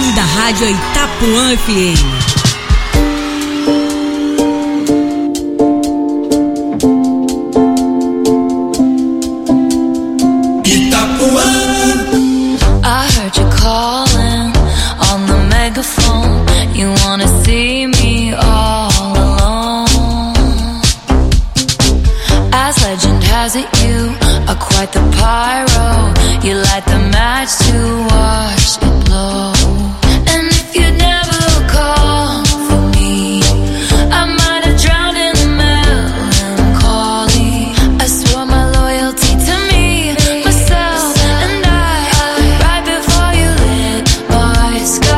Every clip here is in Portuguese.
nome da rádio Itapuã FM. You wanna see me all alone. As legend has it, you are quite the pyro. You light the match to watch it blow. And if you'd never call for me, I might have drowned in the melancholy. I swore my loyalty to me, myself, and I right before you lit my sky.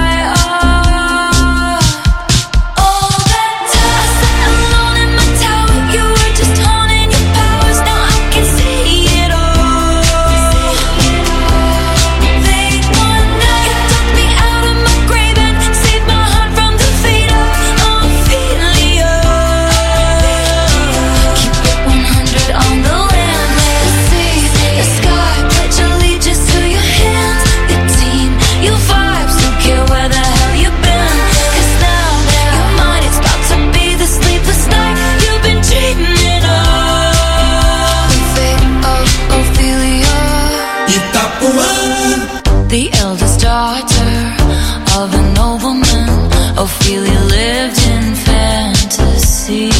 The eldest daughter of a nobleman, Ophelia lived in fantasy.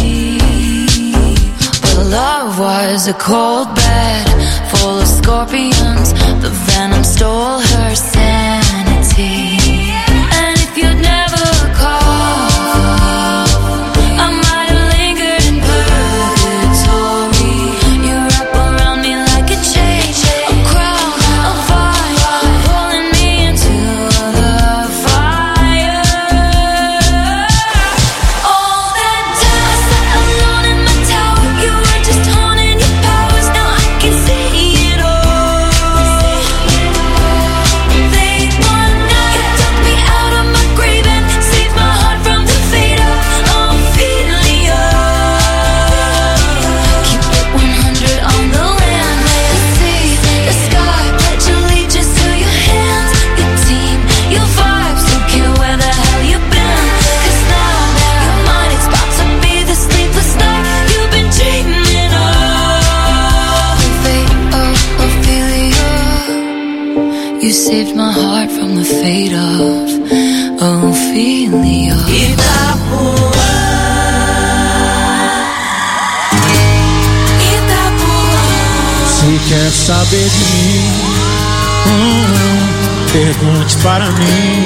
But love was a cold bed full of scorpions. The venom stole her sanity. And if you'd never call, I might have lingered in purgatory. You wrap around me like a chain, a crown, a fire, pulling me into the fire. All that time I sat alone in my tower, you were just honing your powers. Now I can see it all. Late one night, you took me out of my grave and saved my heart from the fate of Ophelia. Keep it 100 on the land, the sea, the sky. Pledge allegiance to your hands, your team, your vibes. Don't care where the hell you've been, 'cause now your mind is about to be the sleepless night you've been dreaming of. The fate of Ophelia. You saved my heart from the fate of Ophelia. Itapuã. Se quer saber de mim, pergunte para mim.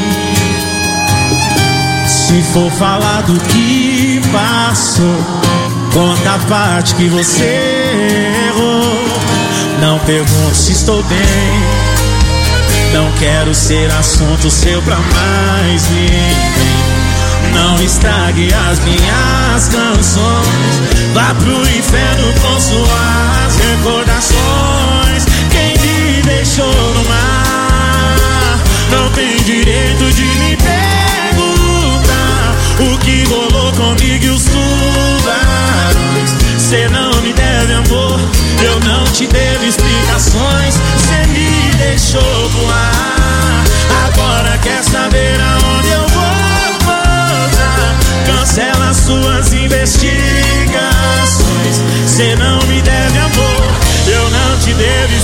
Se for falar do que passou, conta a parte que você errou. Não pergunte se estou bem, não quero ser assunto seu pra mais ninguém. Não estrague as minhas canções, vá pro inferno com suas recordações. Quem me deixou no mar não tem direito de me perguntar o que rolou comigo e os tubarões. Cê não me deve amor, eu não te devo explicações. Cê me deixou voar, agora quer saber aonde eu vou pousar. Cancela suas investigações. Cê não me deve amor, eu não te devo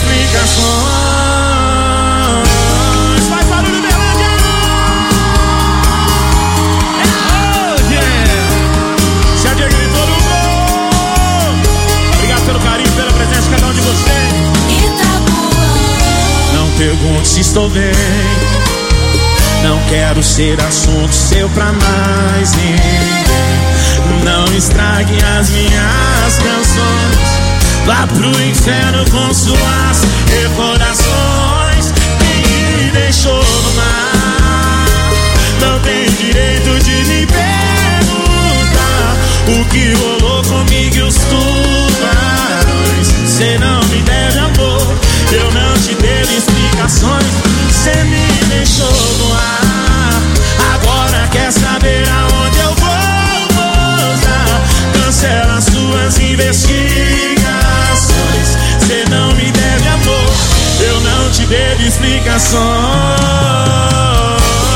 explicações. Faz barulho, Berlândia! É hoje! Se alegre todo mundo! Obrigado pelo carinho, pela presença de cada um de vocês. Não pergunte se estou bem, não quero ser assunto seu pra mais ninguém. Não estrague as minhas canções, vá pro inferno com suas recordações. Quem me deixou no mar não tem direito de me perguntar o que rolou comigo e os tubarões. Cê não me deve amor, eu não te devo explicações. Cê me deixou no ar, agora quer saber aonde eu vou pousar. Cancela suas investigações. Cê não me deve amor, eu não te devo explicações.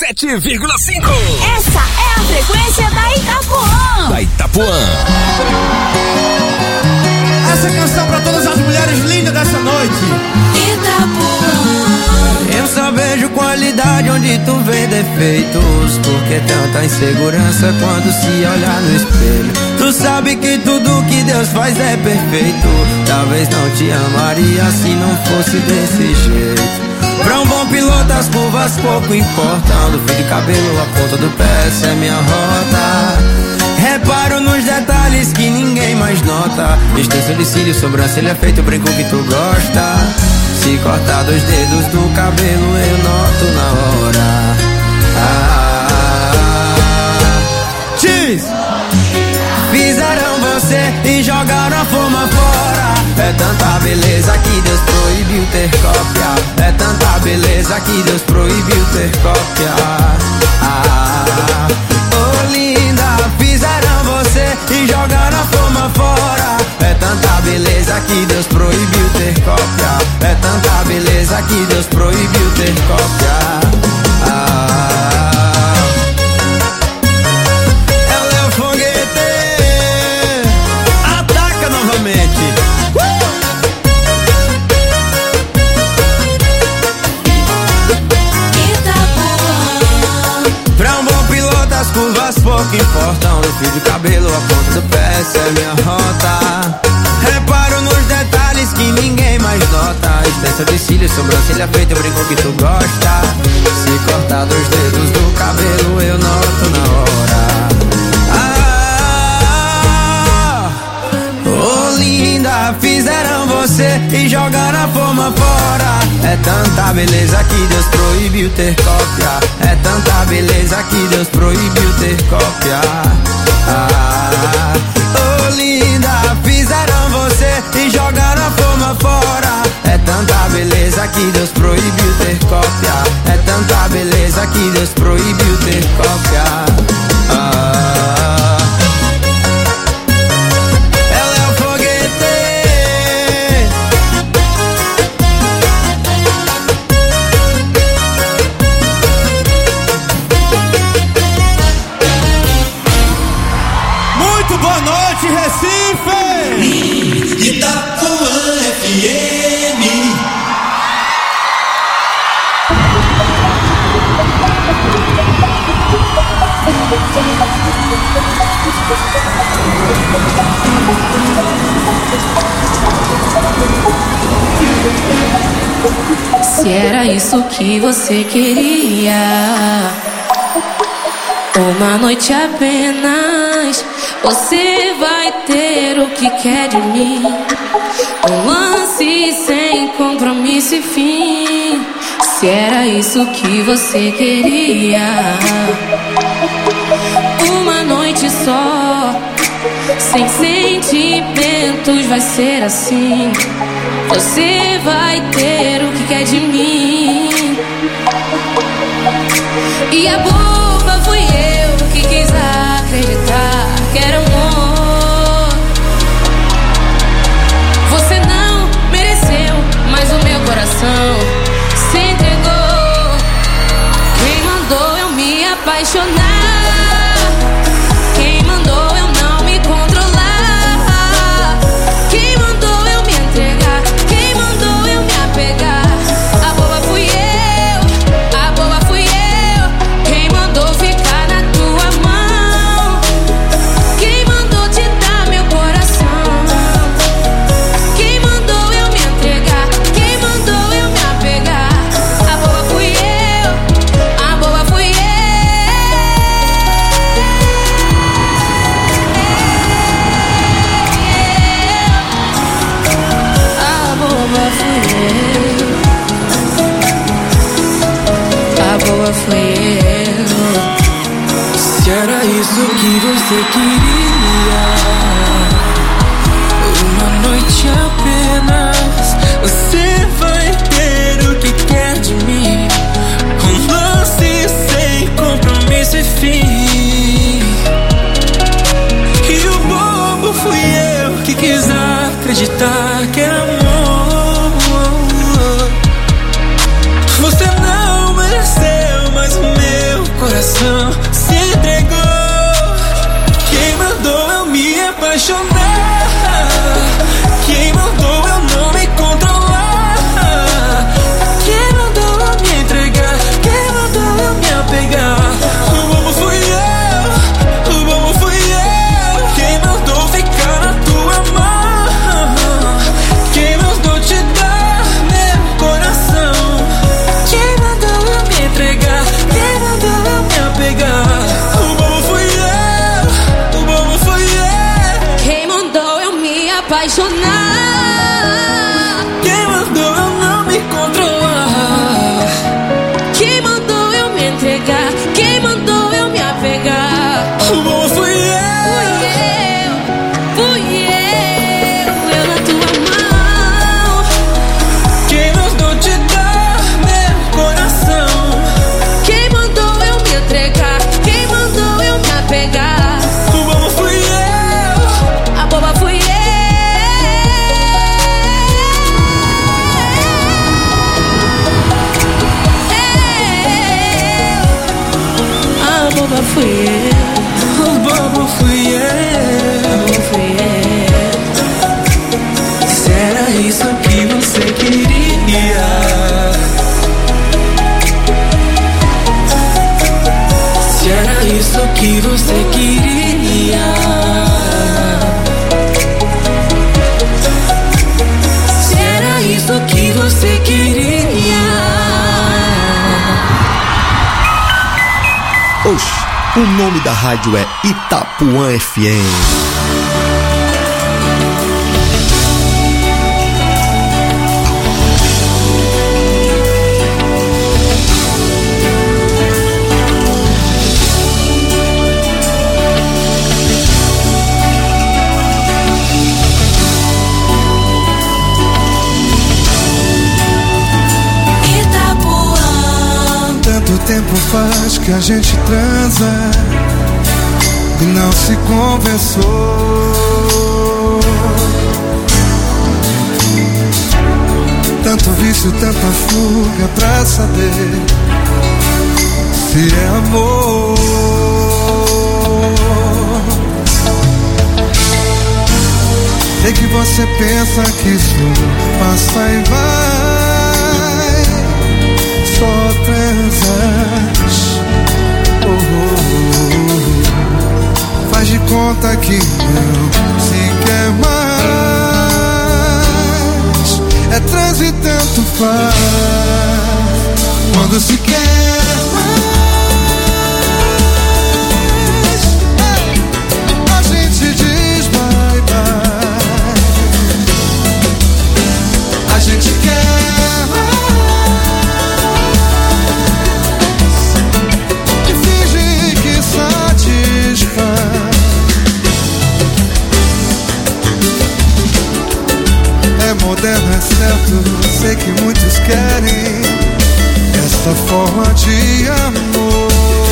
107,5. Essa é a frequência da Itapuã. Da Itapuã. Essa canção pra todas as mulheres lindas dessa noite. Itapuã. Eu só vejo qualidade onde tu vê defeitos. Porque tanta insegurança quando se olhar no espelho. Tu sabe que tudo que Deus faz é perfeito. Talvez não te amaria se não fosse desse jeito. Pra um bom piloto as curvas pouco importam. Do fio de cabelo à ponta do pé, essa é minha rota. Reparo nos detalhes que ninguém mais nota. Extensão de cílio, sobrancelha feito, brinco que tu gosta. Se cortar 2 dedos do cabelo eu noto na hora. Diz! Fizeram você e jogaram a forma fora. É tanta beleza que Deus proibiu ter cópia. É tanta beleza que Deus proibiu ter cópia. Oh linda, fizeram você e jogaram a forma fora. É tanta beleza que Deus proibiu ter cópia. É tanta beleza que Deus proibiu ter cópia. É o Léo Foguete. Ataca novamente. Pra um bom piloto as curvas pouco importam. Do fio de cabelo à ponta do pé, essa é minha rota. Reparo nos detalhes que ninguém mais nota. Extensão de cílio, sobrancelha feita, eu brinco que tu gosta. Se cortar 2 dedos do cabelo eu noto na hora. Oh linda, fizeram você e jogaram a forma fora. É tanta beleza que Deus proibiu ter cópia. É tanta beleza que Deus proibiu ter cópia. Oh linda, fizeram você e jogaram a forma fora. É tanta beleza que Deus proibiu ter cópia. É tanta beleza que Deus proibiu ter cópia. Boa noite, Recife! Itapuã FM. Se era isso que você queria, uma noite apenas, você vai ter o que quer de mim. Um lance sem compromisso e fim. Se era isso que você queria, uma noite só, sem sentimentos, vai ser assim. Você vai ter o que quer de mim. E a boba fui eu que quis acreditar que era amor. Você não mereceu, mas o meu coração se entregou. Quem mandou eu me apaixonar? Quem mandou eu não me controlar? Quem mandou eu me entregar? Quem mandou eu me apegar? A boba fui eu, a boba fui eu. Quem mandou ficar na tua mão? Quem mandou te dar meu coração? Quem mandou eu me entregar? Quem mandou eu me apegar? A boba fui eu, a boba fui eu. A boba fui eu, a boba fui eu. Se era isso que você queria, uma noite apenas, você vai ter o que quer de mim. Um lance sem compromisso e fim. E o bobo fui eu que quis acreditar que era amor. Você não mereceu, mas o meu boba fui eu. O bobo fui eu. Se era isso que você queria, se era isso que você queria, se era isso que você queria. Oxe, o nome da rádio é Itapuã FM. Tanto tempo faz que a gente transa e não se conversou. Tanto vício, tanta fuga pra saber se é amor. Sei que você pensa que isso passa e vai, só transas. Faz de conta que não se quer mais. É trans e tanto faz. Quando se quer mais, a gente diz bye bye. A gente quer mais e finge que satisfaz. É moderno, é certo, sei que muitos querem essa forma de amor.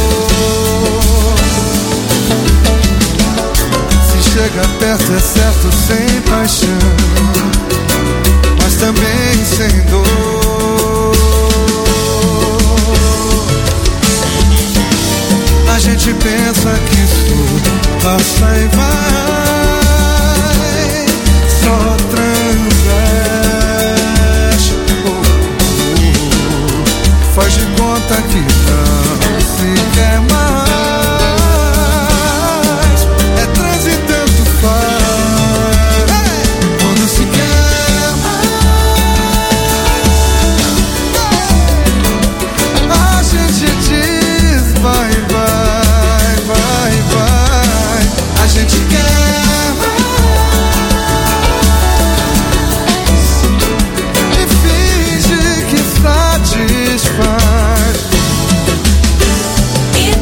Se chega perto é certo, sem paixão, mas também sem dor. A gente pensa que isso passa e vai, só transas. Faz de conta que não se quer mais. É trans e tanto faz. Quando se quer mais, a gente diz vai, vai, vai, vai. A gente quer mais e finge que satisfaz.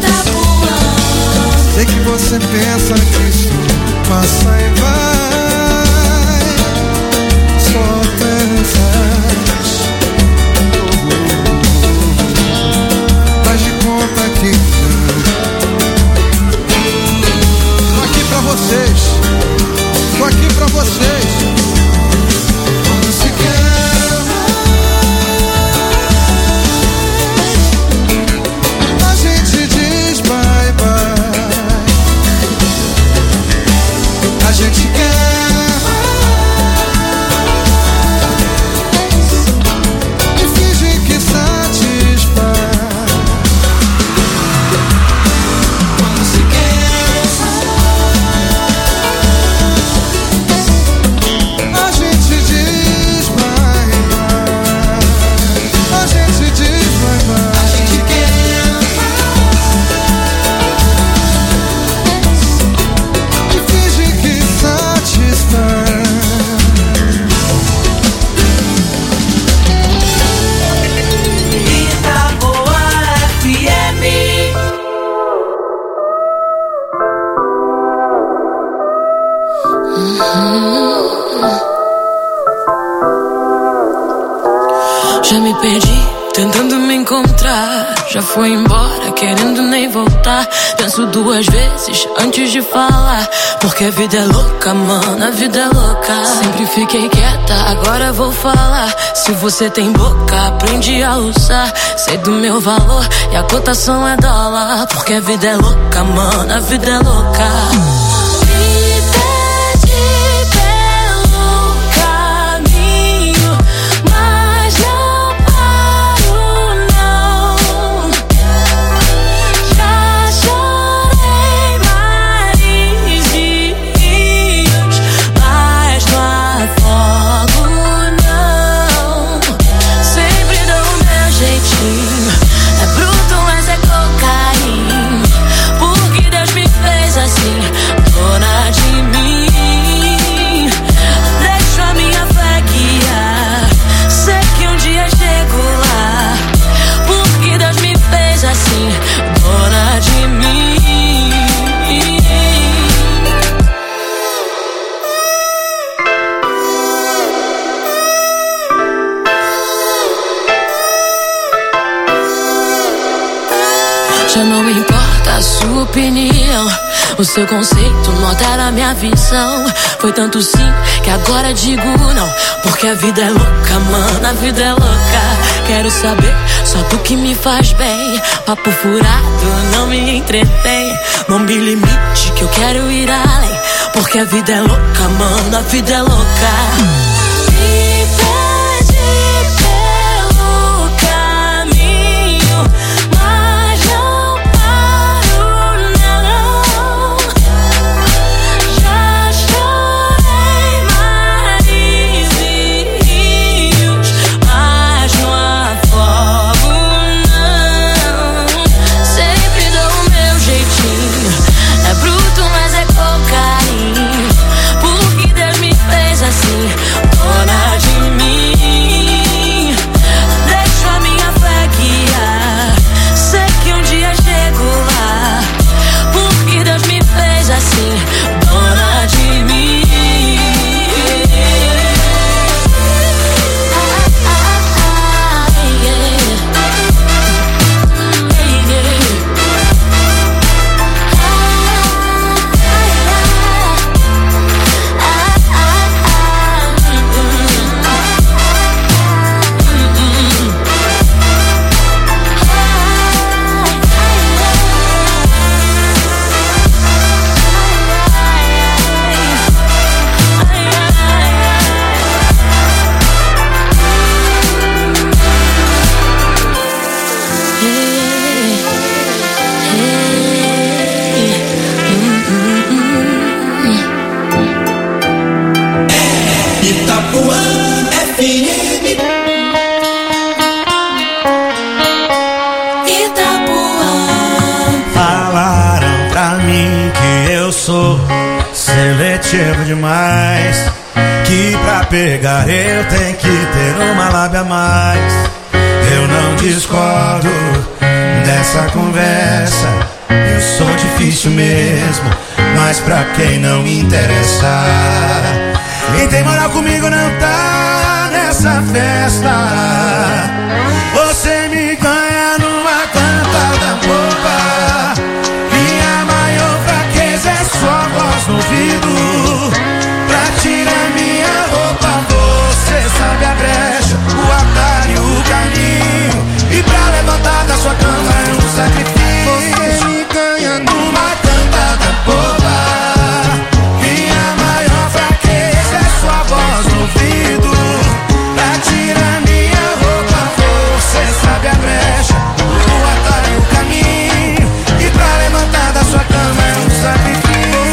já foi embora, querendo nem voltar. Penso duas vezes antes de falar, porque a vida é louca, mano, a vida é louca. Sempre fiquei quieta, agora vou falar. Se você tem boca, aprende a usar. Sei do meu valor e a cotação é dólar, porque a vida é louca, mano, a vida é louca. Já não importa a sua opinião, o seu conceito não altera a minha visão. Foi tanto sim que agora digo não, porque a vida é louca, mano, a vida é louca. Quero saber só do que me faz bem. Papo furado não me entretém. Não me limite que eu quero ir além, porque a vida é louca, mano, a vida é louca. Seletivo demais, que pra pegar eu tenho que ter uma lábia a mais. Eu não discordo dessa conversa, eu sou difícil mesmo, mas pra quem não me interessa. Quem tem moral comigo não tá nessa festa. Você me ganha numa cantada boba. Minha maior fraqueza é sua voz no ouvido. Pra tirar minha roupa você sabe a brecha, o atalho, o caminho. E pra levantar da sua cama é um sacrifício. Você me ganha numa cantada boba. Minha maior fraqueza é sua voz no ouvido. Pra tirar minha roupa você sabe a brecha, o atalho, o caminho. E pra levantar da sua cama é um sacrifício.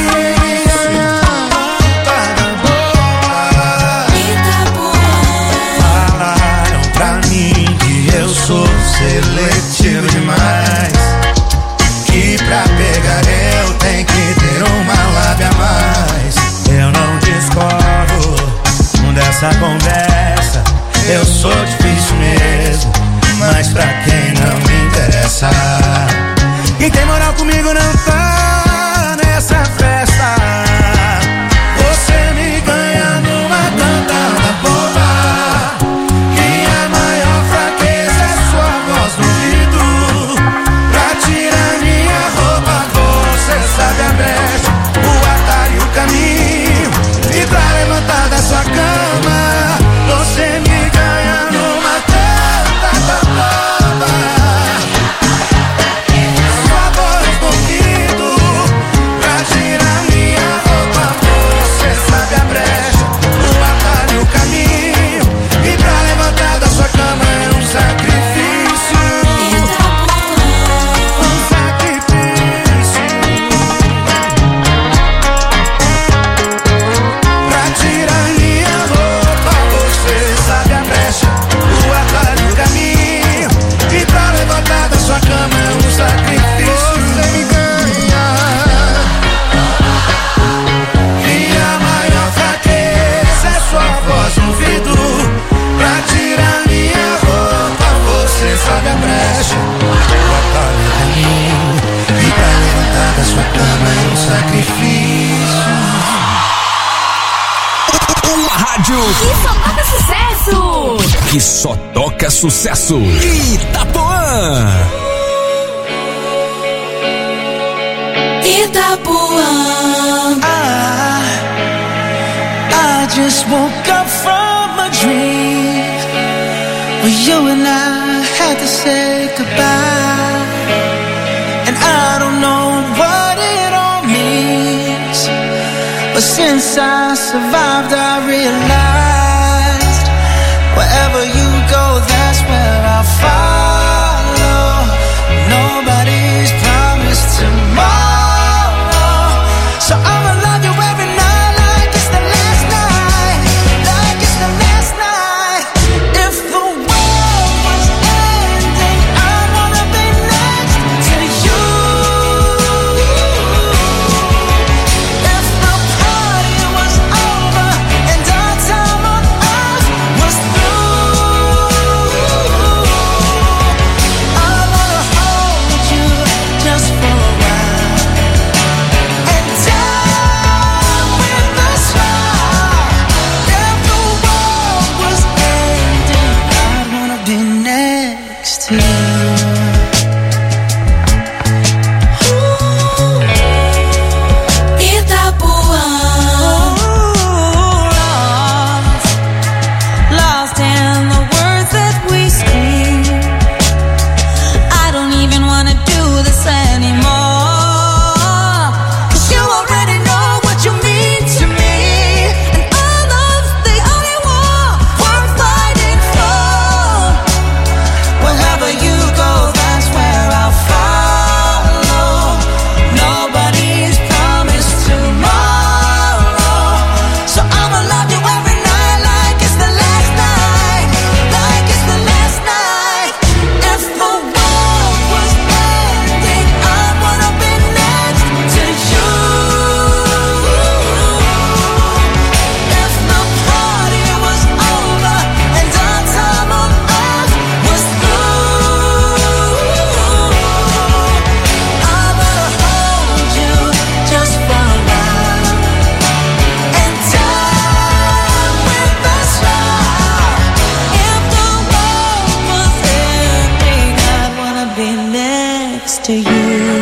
Seletivo demais, que pra pegar eu tenho que ter uma lábia a mais. Eu não discordo dessa conversa, eu sou difícil mesmo, mas pra quem não me interessa. Quem tem moral comigo não tá nessa festa. Você me ganha numa cantada boba. Minha maior fraqueza é sua voz no ouvido. da sua cama é um sacrifício. Uma rádio que só toca sucesso. Que só toca sucesso. Itapuã. Itapuã. I just woke up from a dream where you and I had to say goodbye. And I don't know what it all means, but since I survived I realized wherever you go, that's where I'll follow. Nobody's promised tomorrow, so I'ma love you every night like it's the last night, like it's the last night. If the world was ending, I wanna be next to you. If the party was over and our time on earth was through, I wanna hold you just for a while and die with a smile. If the world was ending, I'd wanna be next to you. Itapuã. Lost in the words that we speak. I don't even wanna do this anymore, 'cause you already know what you mean to me, and our love's the only war worth fighting for. Wherever you go, that's where I'll follow. Nobody's promised tomorrow, so I'ma love you every night like it's the last night, like it's the last night. If the world was ending, I wanna be next to you. If the party was over and our time on earth was through, I wanna hold you just for a while and die with a smile. If the world was ending, I'd wanna be next to you,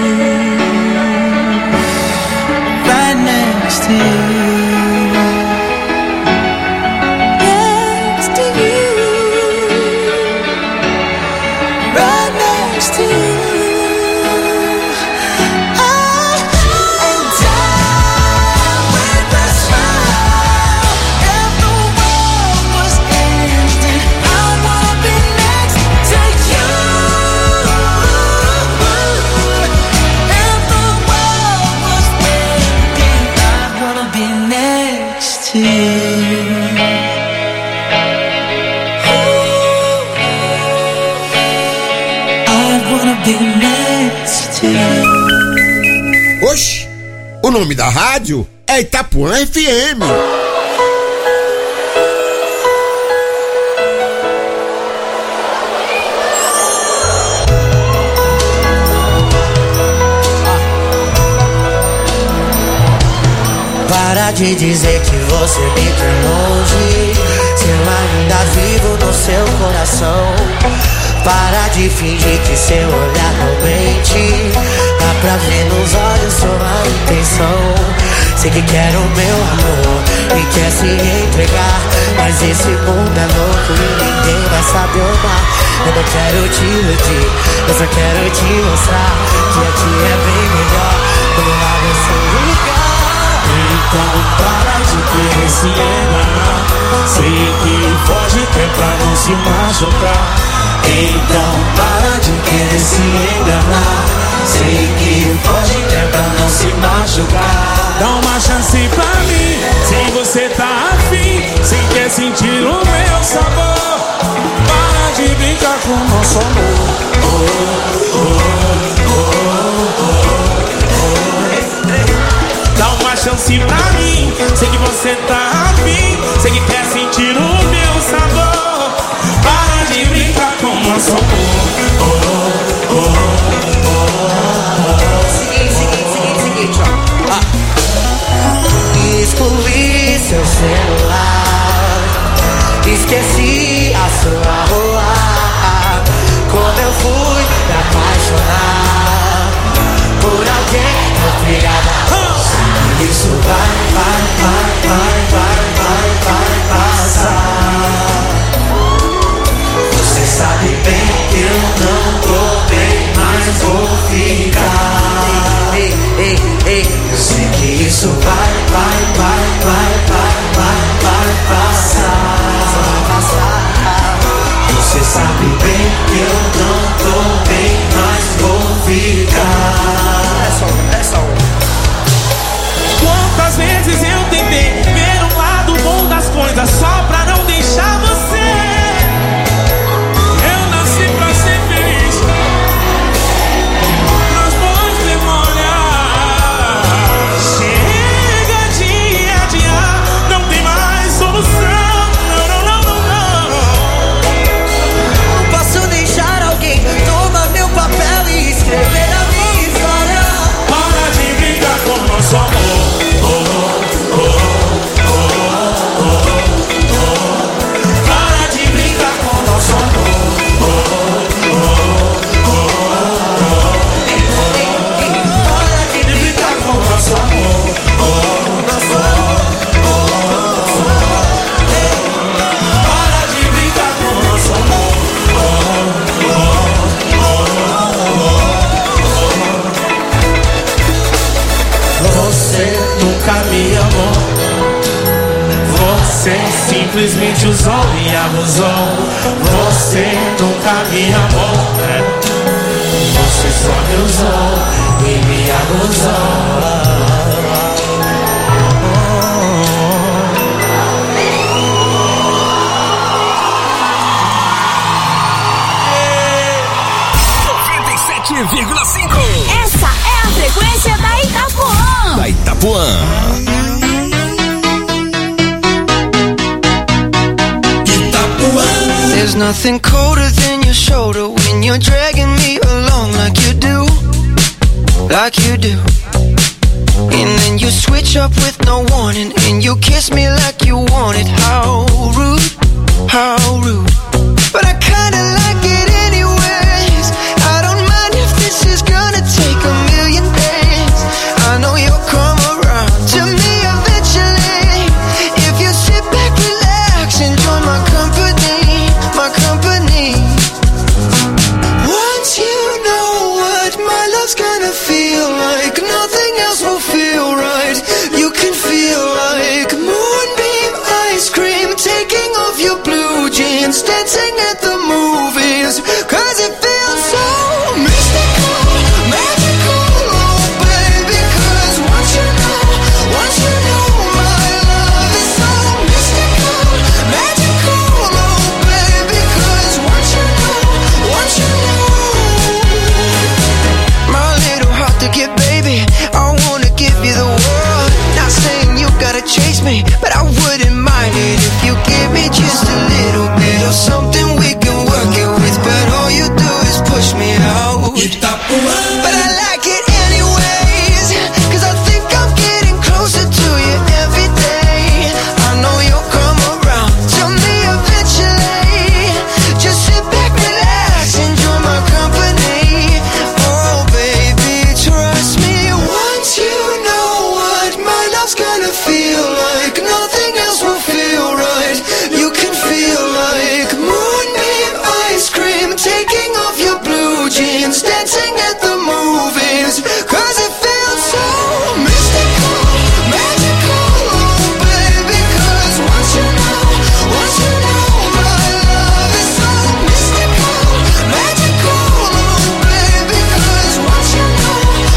Right next to you. next to you, Right next to you. And die with a smile. If the world was ending, I wanna be next to you. If the world was ending, I wanna be next to you. I wanna be next to you. Oxi, o nome da rádio é Itapuã FM. Para de dizer que você me quer longe, se eu ainda vivo no seu coração. Para de fingir que seu olhar não mente, dá pra ver nos olhos sua intenção. Sei que quer o meu amor e quer se entregar, mas esse mundo é louco e ninguém vai saber amar. Eu não quero te iludir, eu só quero te mostrar que aqui é bem melhor, quando lá você ligar. Então para de querer se enganar, sei que foge até pra não se machucar. Então para de querer se enganar, sei que foge até pra não se machucar. Dá uma chance pra mim, se você tá afim, se quer sentir o meu sabor. Para de brincar com o nosso amor. Dá uma chance pra mim, sei que você tá afim, sei que quer sentir o meu sabor. Para de brincar com o nosso amor. Você simplesmente usou e abusou. Você nunca me amou, né? Você só me usou e me abusou. Essa é a frequência da Itapuã. Da Itapuã. There's nothing colder than your shoulder when you're dragging me along like you do, like you do. And then you switch up with no warning and you kiss me like you want it. How rude, how rude. But I kinda like it anyways. I don't mind if this is gonna take a million days. I know you'll come around to me eventually. If you sit back, relax, enjoy my company, my company. Once you know what my love's gonna feel like, nothing else will feel right. You can feel like moonbeam ice cream, taking off your blue jeans, dancing at the movies, 'cause it feels so mystical, magical, oh baby. 'Cause once you know my love is so mystical, magical, oh baby. 'Cause once you know my little heart to get, baby, I wanna give you the world. Not saying you gotta chase me, but I wouldn't mind it if you give me just a little bit of something we can work it with. But all you do is push me out. But I like it anyways, 'cause I think I'm getting closer to you every day. I know you'll come around to me eventually. Just sit back, relax, enjoy my company. Oh baby, trust me. Once you know what my love's gonna feel like, nothing else will feel right. You can feel like moonbeam ice cream, taking off your blue jeans, dancing at the movies, 'cause it feels so mystical, magical, oh baby. 'Cause once you know my love is so mystical, magical, oh baby. 'Cause once you know.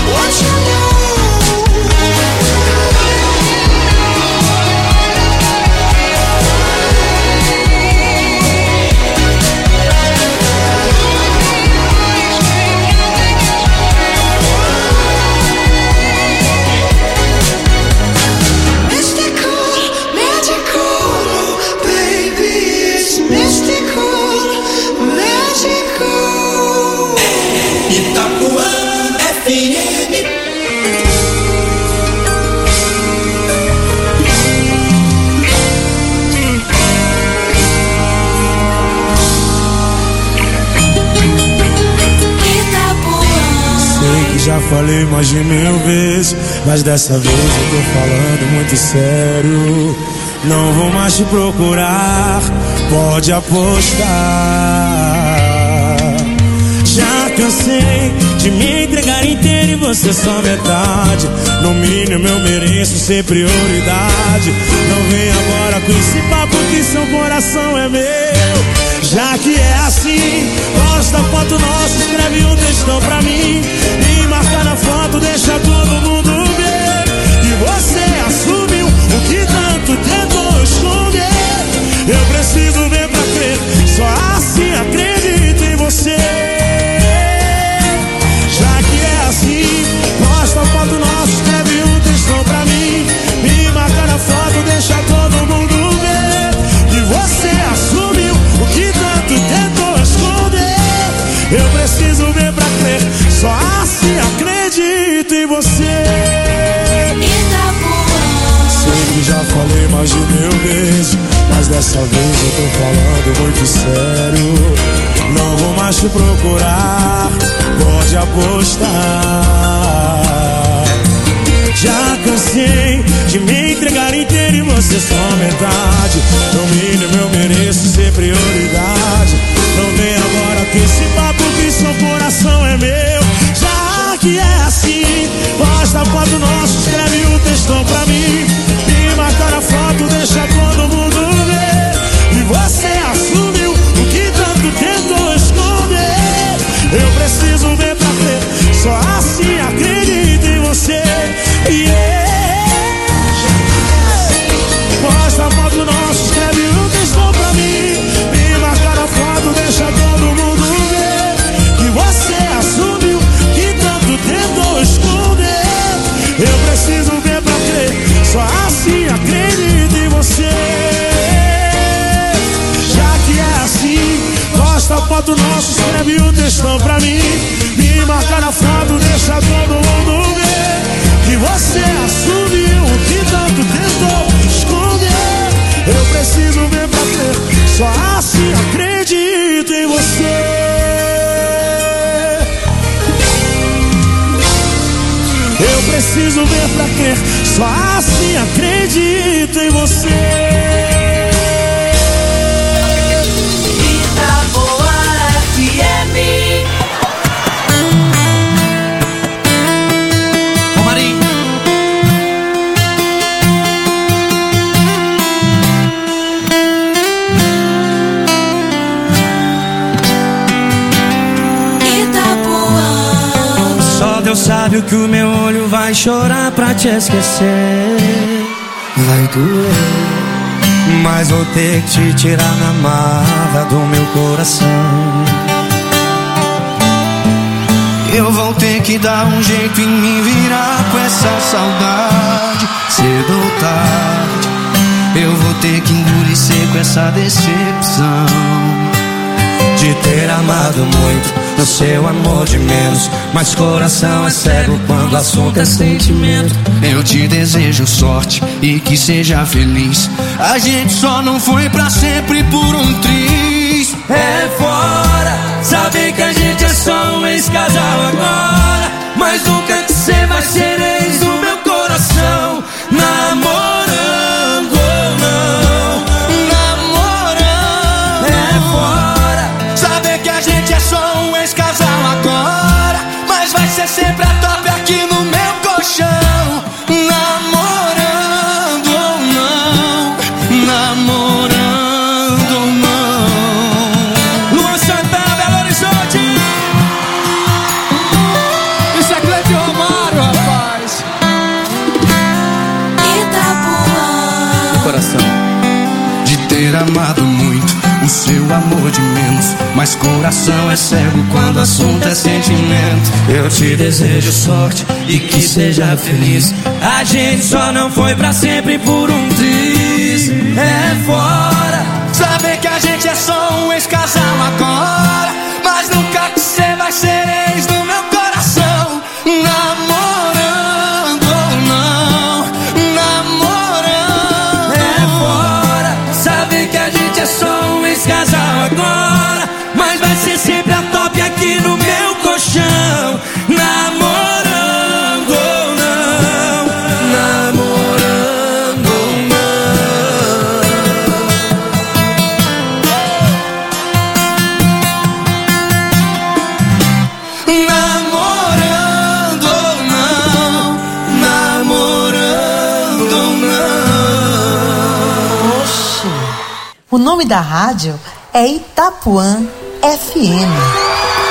Mystical, magical, oh baby, it's mystical, magical. Itapuã FM. Sei que já falei mais de 1000 vezes, mas dessa vez eu tô falando muito sério. Não vou mais te procurar, pode apostar. Já cansei de me entregar inteiro e você só metade. No mínimo eu mereço ser prioridade. Não vem agora com esse papo que seu coração é meu. Já que é assim, posta foto nossa, escreve um textão pra mim e marca na foto, deixa todo mundo ver. E você assumiu o que tanto tentou esconder. Eu preciso ver pra crer, só assim acredito em você. Já que é assim, posta foto nossa, escreve um textão pra mim e marca na foto, deixa todo mundo ver. E você assumiu o que tanto tentou esconder. Eu preciso ver pra crer, só assim acredito em você. Sei que já falei mais de 1000 vezes, mas dessa vez eu tô falando muito sério. Não vou mais te procurar, pode apostar. Já cansei de me entregar inteiro e você só metade. No mínimo eu mereço ser prioridade. Não vem agora com esse papo que seu coração é meu. Já que é assim, posta foto nossa, escreve um textão pra mim e marca na foto, deixa todo mundo preciso ver pra crer, só assim acredito em você. Deus sabe o que o meu olho vai chorar pra te esquecer. Vai doer, mas vou ter que te tirar na marra do meu coração. Eu vou ter que dar um jeito em me virar com essa saudade. Cedo ou tarde, eu vou ter que engolir seco essa decepção de ter amado muito, no seu amor de menos. Mas coração é cego quando o assunto é sentimento. Eu te desejo sorte e que seja feliz. A gente só não foi pra sempre por um triz. É fora saber que a gente é só um ex-casal agora, mas nunca que cê vai ser ex do meu coração. Namorando ou não, namorando. É fora saber que a gente é só um ex-casal agora, mas vai ser sempre a top aqui no meu colchão. Namorando ou não, namorando ou não. Luan Santana, Belo Horizonte. Isso é Cleide Romário, rapaz. Itapuã. O coração de ter amado muito, o seu amor de menos. Mas coração é cego quando o assunto é sentimento. Eu te desejo sorte e que seja feliz. A gente só não foi pra sempre por um triz. É fora saber que a gente é só um ex-casal agora, mas nunca que cê vai ser ex do meu coração. Namorando ou não, namorando. É fora saber que a gente é só um ex-casal agora, mas vai ser sempre a top aqui no meu colchão. Namorando ou não, namorando ou não. Namorando ou não, namorando ou não. Oxe, o nome da rádio é Itapuã FM.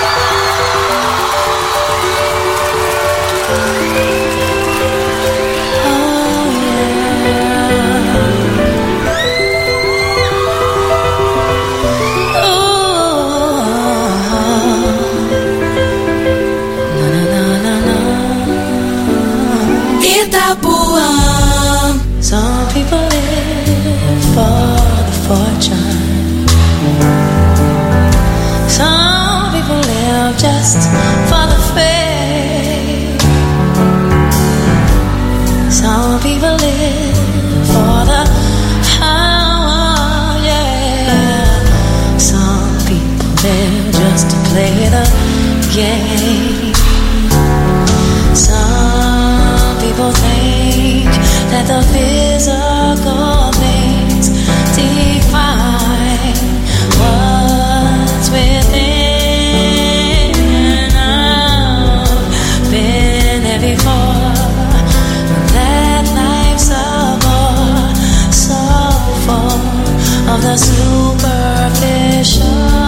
Itapuã. Some people live for the fortune. Some people live just for the fame. Some people live for the power, yeah. Some people live just to play the game. Some people think that the physical things define what's within. I've been there before, that life's a bore, so full of the superficial.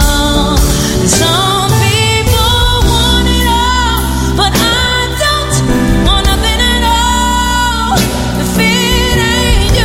Some people want it all, but I don't want nothing at all. If it ain't you,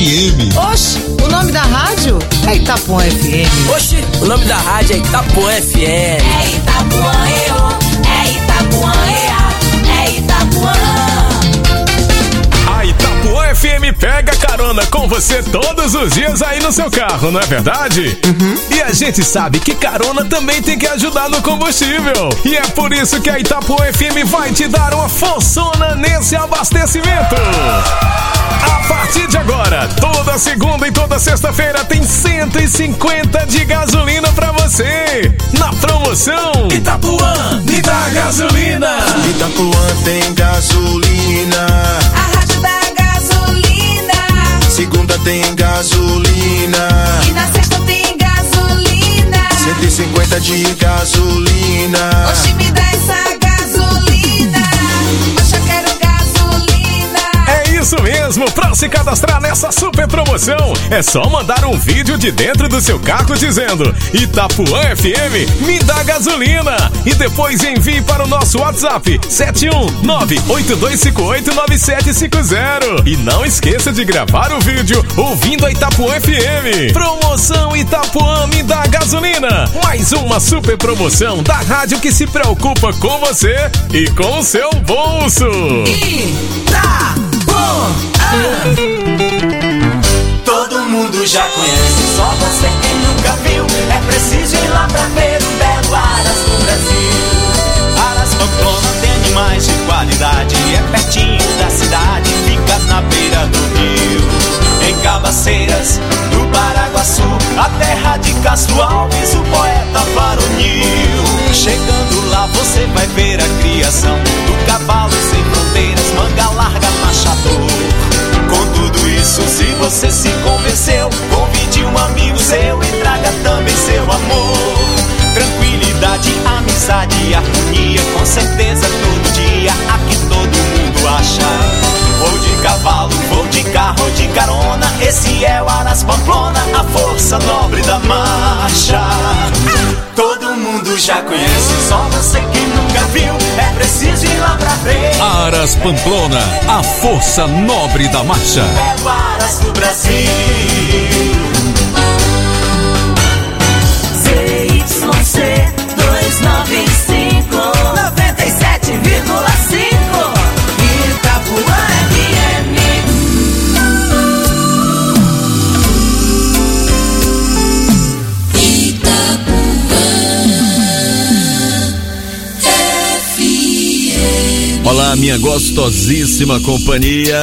FM. Oxe, o nome da rádio é Itapuã FM. Oxe, o nome da rádio é Itapuã FM. É Itapuã, é Itapuã, é Itapuã. A Itapuã FM pega carona com você todos os dias aí no seu carro, não é verdade? E a gente sabe que carona também tem que ajudar no combustível. E é por isso que a Itapuã FM vai te dar uma forçona nesse abastecimento. A partir de agora, toda segunda e toda sexta-feira tem 150 de gasolina pra você. Na promoção Itapuã, me dá gasolina. Itapuã tem gasolina. A rádio da gasolina. Segunda tem gasolina. E na sexta tem gasolina. 150 de gasolina. Oxe, me dá essa gasolina. Oxe, eu quero gasolina. É isso mesmo, pra se cadastrar nessa super promoção, é só mandar um vídeo de dentro do seu carro dizendo Itapuã FM, me dá gasolina. E depois envie para o nosso WhatsApp 71982589750. E não esqueça de gravar o vídeo ouvindo a Itapuã FM. Promoção Itapuã, me dá gasolina. Mais uma super promoção da rádio que se preocupa com você e com o seu bolso. Todo mundo já conhece, só você quem nunca viu. É preciso ir lá pra ver um belo Aras no Brasil. Aras Pamplona tem animais de qualidade, é pertinho da cidade, fica na beira do rio. Em Cabaceiras, no Paraguaçu, a terra de Castro Alves, o poeta varonil. Chegando lá você vai ver a criação do cavalo sem fronteiras, manga larga, machador. Com tudo isso, se você se convenceu, convide um amigo seu e traga também seu amor. Tranquilidade, amizade e harmonia, com certeza todo dia aqui todo mundo acha. Vou de cavalo, vou de carro ou de carona, esse é o Aras Pamplona, a força nobre da marcha. Todo mundo já conhece, só você que nunca viu, é preciso ir lá pra ver. Aras Pamplona, a força nobre da marcha. É o Aras do Brasil. ZYC 295 97,5 Itapuã FM. Olá, minha gostosíssima companhia.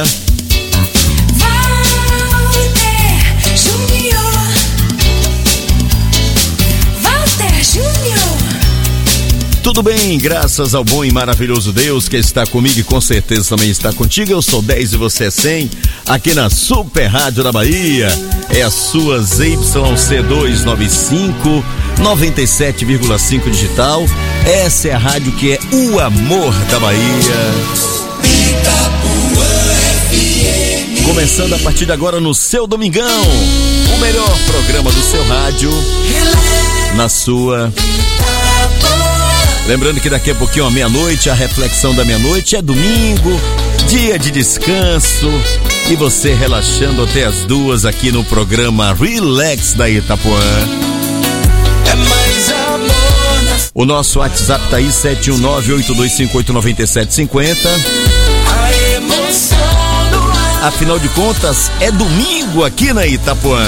Walter Júnior. Tudo bem, graças ao bom e maravilhoso Deus que está comigo e com certeza também está contigo. Eu sou 10 e você é 100, aqui na Super Rádio da Bahia. É a sua ZYC295 97,5 digital. Essa é a rádio que é o amor da Bahia. Começando a partir de agora no seu domingão, o melhor programa do seu rádio na sua. Lembrando que daqui a pouquinho à meia-noite, a reflexão da meia-noite é domingo, dia de descanso, e você relaxando até as 2 aqui no programa Relax da Itapuã. O nosso WhatsApp tá aí, 71982589750. Afinal de contas, é domingo aqui na Itapuã.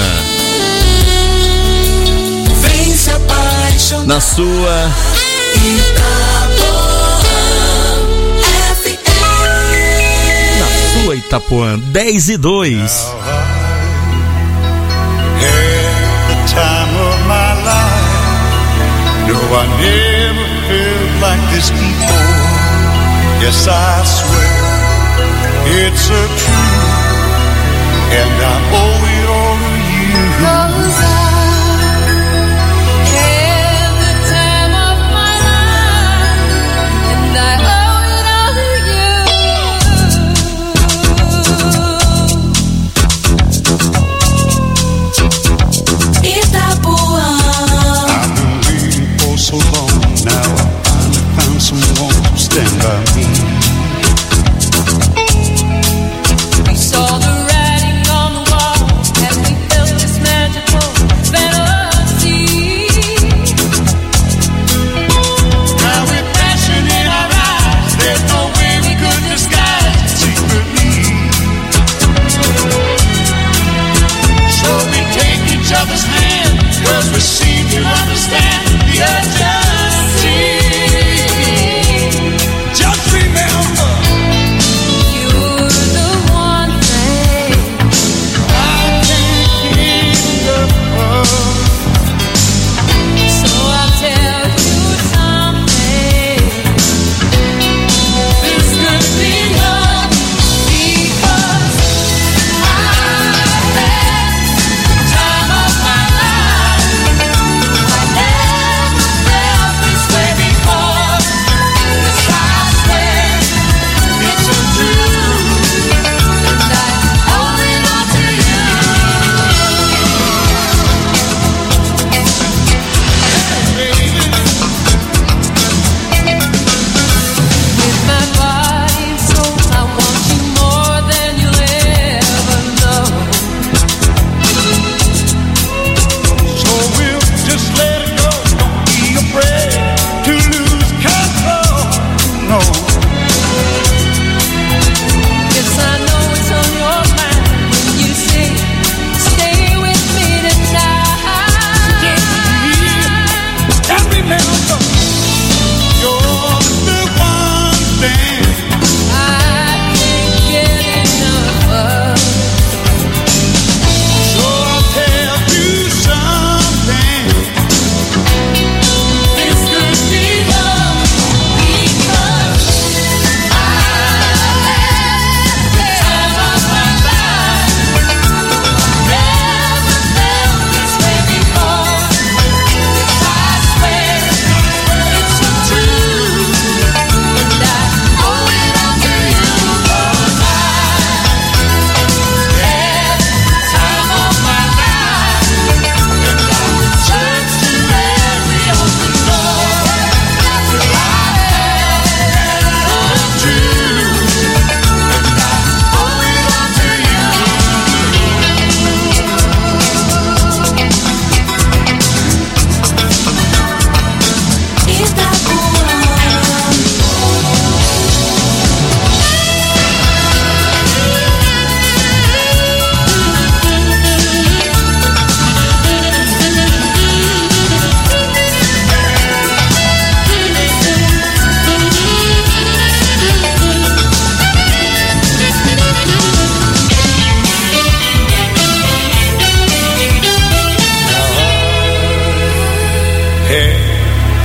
Na sua Itapuã 10:02. No, I never felt like this before. Yes, I swear it's a truth, and I owe it all to you. 'Cause I had the time of my life, and I owe it all to you. Itapuã. So long now, I finally found someone to stand by me. We saw the writing on the wall.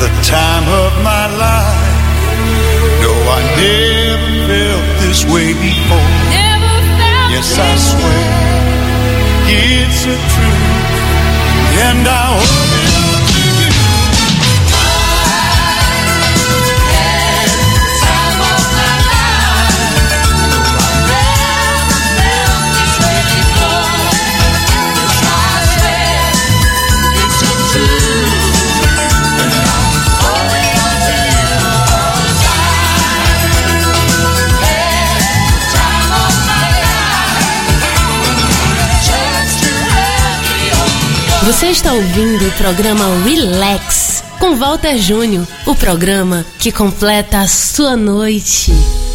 the time of my life. No, I never felt this way before. Yes, I swear it's a truth, and I hope it. Você está ouvindo o programa Relax com Walter Júnior, o programa que completa a sua noite.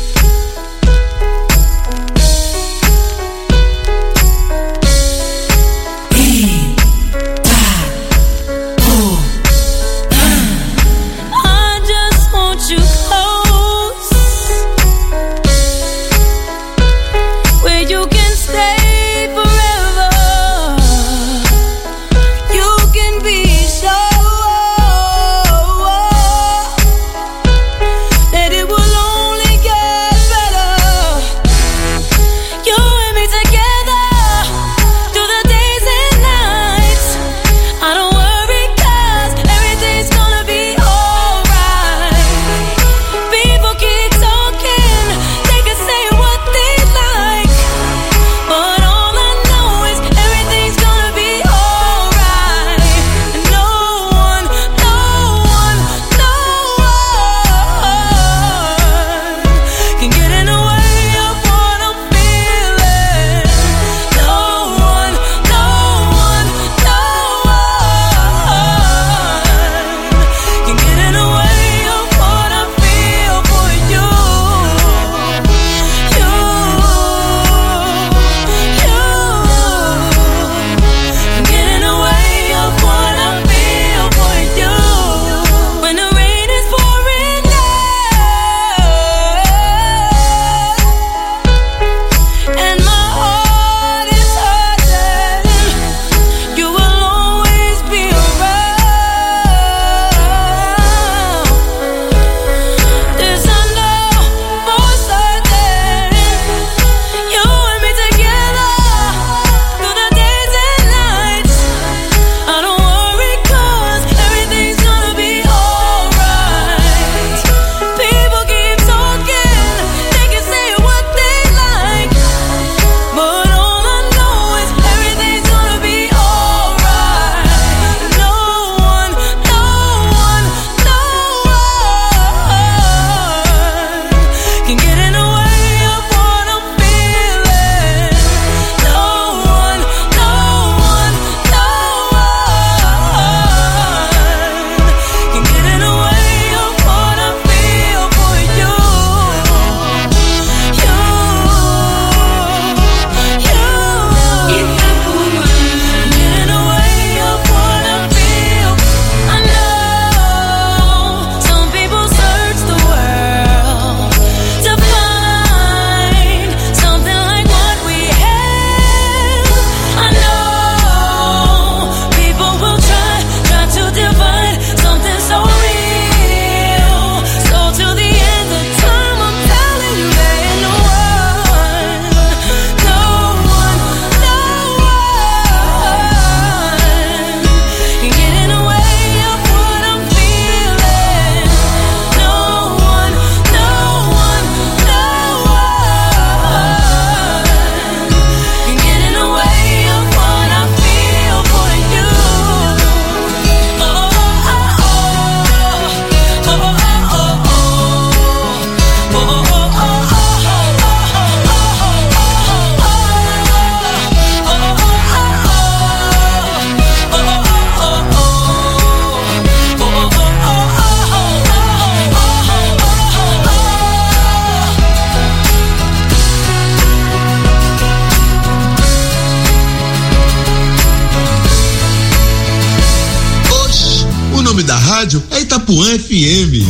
rádio é Itapuã FM.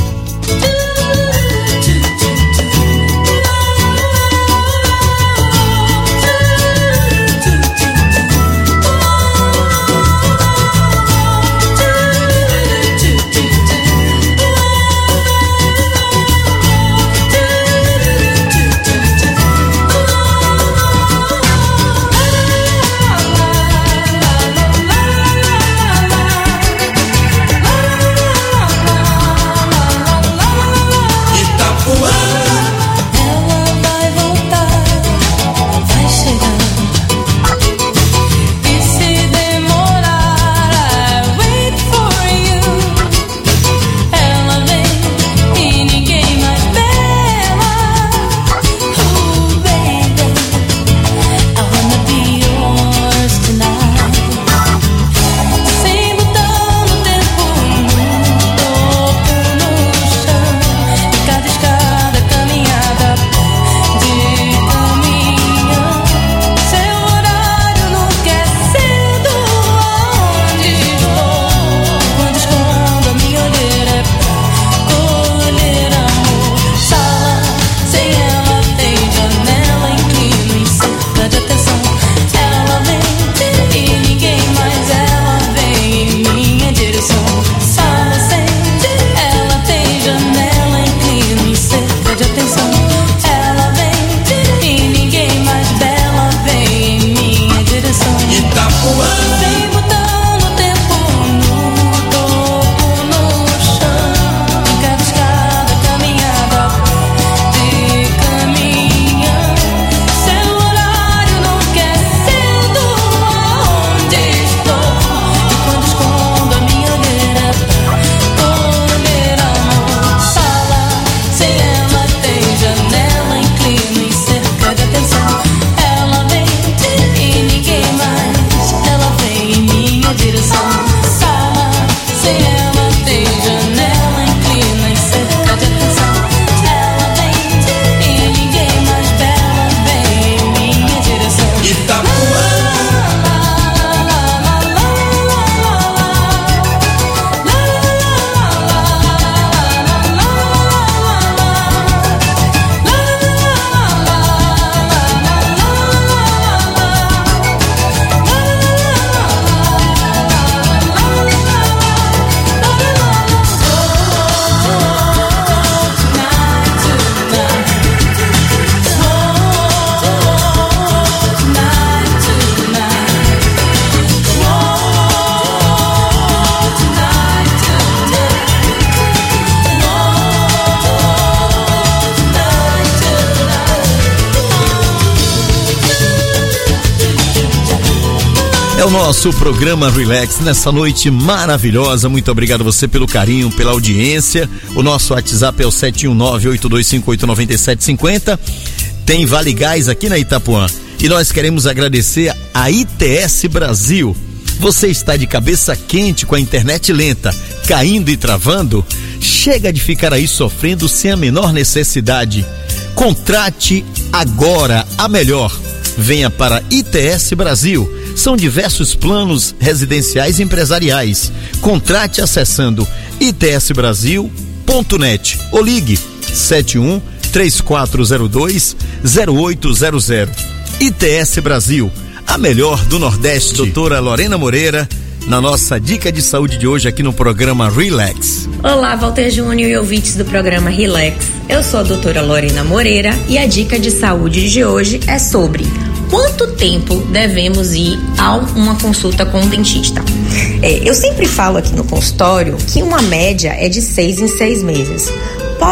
o nosso programa Relax nessa noite maravilhosa. Muito obrigado a você pelo carinho, pela audiência. O nosso WhatsApp é o 719-8258-9750. Tem Vale Gás aqui na Itapuã. E nós queremos agradecer a ITS Brasil. Você está de cabeça quente com a internet lenta, caindo e travando? Chega de ficar aí sofrendo sem a menor necessidade. Contrate agora a melhor. Venha para ITS Brasil. São diversos planos residenciais e empresariais. Contrate acessando itsbrasil.net ou ligue 71-3402-0800. ITS Brasil, a melhor do Nordeste. Doutora Lorena Moreira, na nossa dica de saúde de hoje aqui no programa Relax. Olá, Walter Júnior e ouvintes do programa Relax. Eu sou a doutora Lorena Moreira e a dica de saúde de hoje é sobre quanto tempo devemos ir a uma consulta com um dentista. Eu sempre falo aqui no consultório que uma média é de 6 em 6 meses.